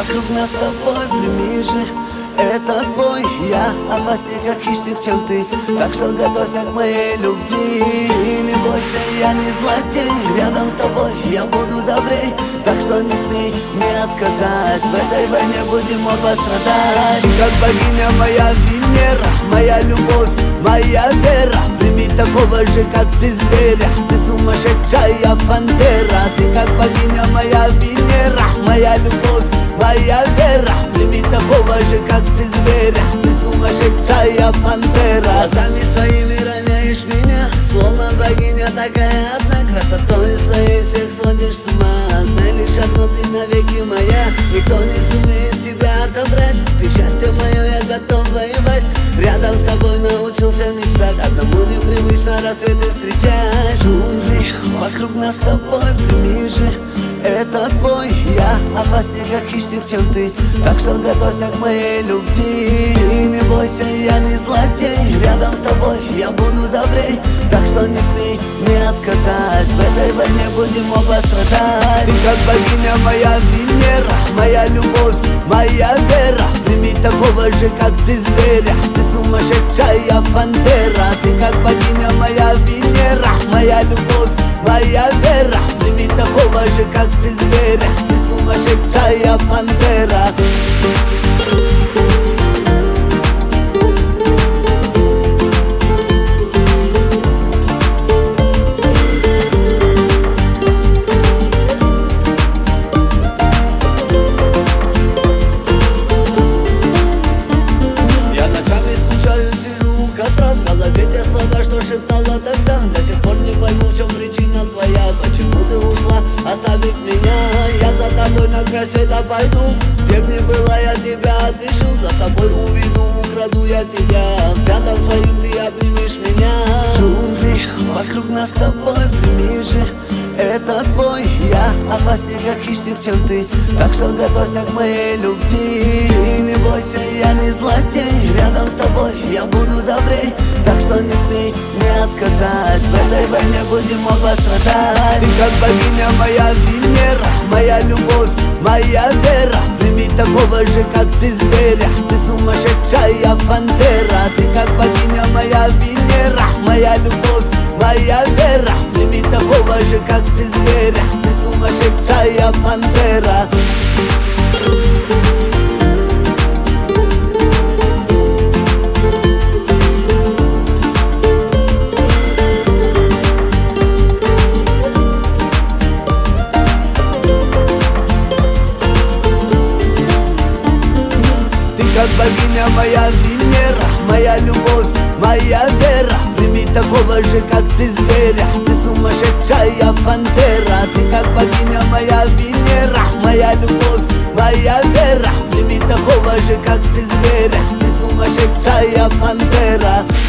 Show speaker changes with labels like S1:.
S1: вокруг нас с тобой, прими же этот бой. Я опаснее, как хищник, чем ты, так что готовься к моей любви. Не бойся, я не злодей, рядом с тобой я буду добрей, так что не смей мне отказать, в этой войне будем оба страдать. Ты как богиня моя Венера, моя любовь, моя вера, прими такого же, как ты, зверя. Ты сумасшедшая пантера. Ты как богиня моя Венера, моя любовь, моя вера, прими такого же, как ты, зверя. Ты сумасшедшая пантера. Глазами своими роняешь меня, словно богиня такая одна. Красотой своей всех сводишь с ума. Знай лишь одно, ты навеки моя, никто не сумеет тебя отобрать. Ты счастье мое, я готов воевать. Рядом с тобой научился мечтать, одному непривычно рассветы встречать. Джунгли вокруг нас с тобой, прими же этот бой. Я опаснее, как хищник, чем ты, так что готовься к моей любви. Не бойся, я не злодей, рядом с тобой я буду добрей, так что не смей мне отказать, в этой войне будем оба страдать. Ты как богиня моя Венера, моя любовь, моя вера, прими такого же, как ты, зверя. Ты сумасшедшая пантера. Ты как богиня моя Венера, моя любовь, моя вера, прими такого же, как ты, зверя. Ты сумасшедшая пантера. В голове те слова, что шептала тогда, до сих пор не пойму, в чем причина твоя. Почему ты ушла, оставив меня? Я за тобой на край света пойду, где б ни была, я тебя отыщу, за собой уведу, украду я тебя. Взглядом своим ты обнимешь меня. Джунгли вокруг нас с тобой, прими же этот бой. Я опаснее, как хищник, чем ты, так что готовься к моей любви. Не бойся, я не злодей, рядом с тобой я буду добрей, так что не смей мне отказать, в этой войне будем оба страдать. Ты как богиня моя Венера, моя любовь, моя вера, прими такого же, как ты, зверя. Ты сумасшедшая пантера. Ты как богиня моя Венера, моя любовь, моя вера, прими такого же, как ты, зверя. Ты сумасшедшая пантера. Ты как богиня моя Венера, моя любовь, моя вера, прими такого же, как ты, зверя. Ты сумасшедшая пантера. Ты как богиня моя Венера, моя любовь, моя вера, прими такого же, как ты, зверя. Ты сумасшедшая пантера.